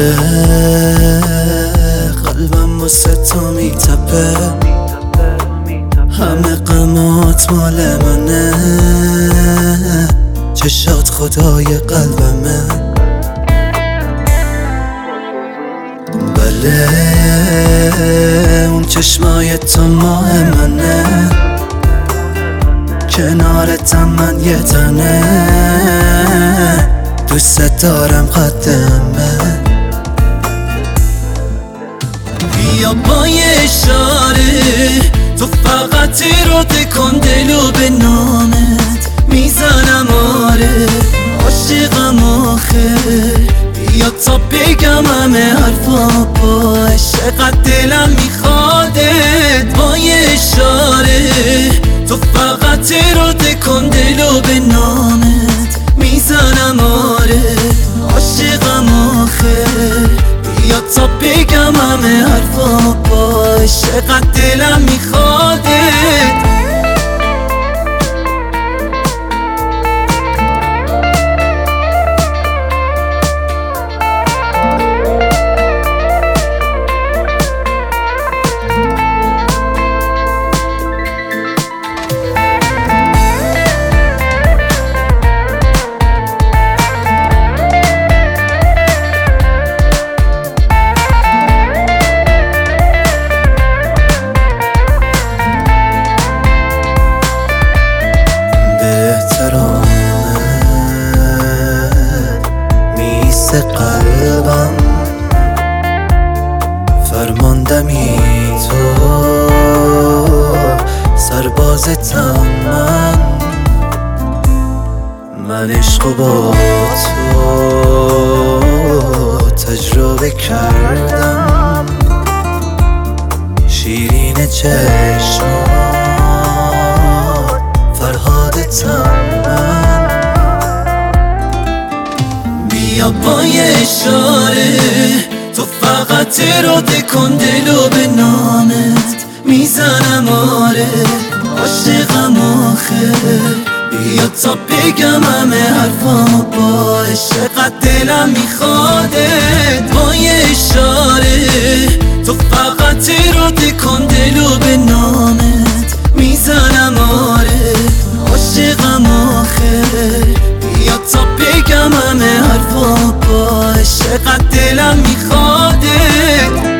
بله قلبم واسه تو میتپه، همه غمات مال منه، چشات خدای قلبمه. بله اون چشمای تو ماه منه، کنارتم من یه تنه، دوست دارم قدمه. بیا با یه اشاره تو فقط اراده کن دلو به نامت میزنم، آره عاشقم آخه. بیا تا بگم همه حرفا با عشقت دلم میخوادت. با یه اشاره تو فقط اراده کن دلو به نامت میزنم، آره عاشقم آخه. بیا تا بگم همه حرفا با عشقت دلم میخوادت. قلبم فرماندمی تو، سربازتم من عشقو با تو تجربه کردم. شیرین چشمات فرهادتم من. بیا با یه اشاره تو فقط اراده کن دلو به نامت میزنم، آره عاشقم آخه. بیا تا بگم همه حرفا با عشقت دلم میخوادت. با یه اشاره تو فقط اراده کن دلو به نامت میزنم، آره عاشقم آخه. بیا تا بگم همه حرفا با عشقت دلم میخوادت.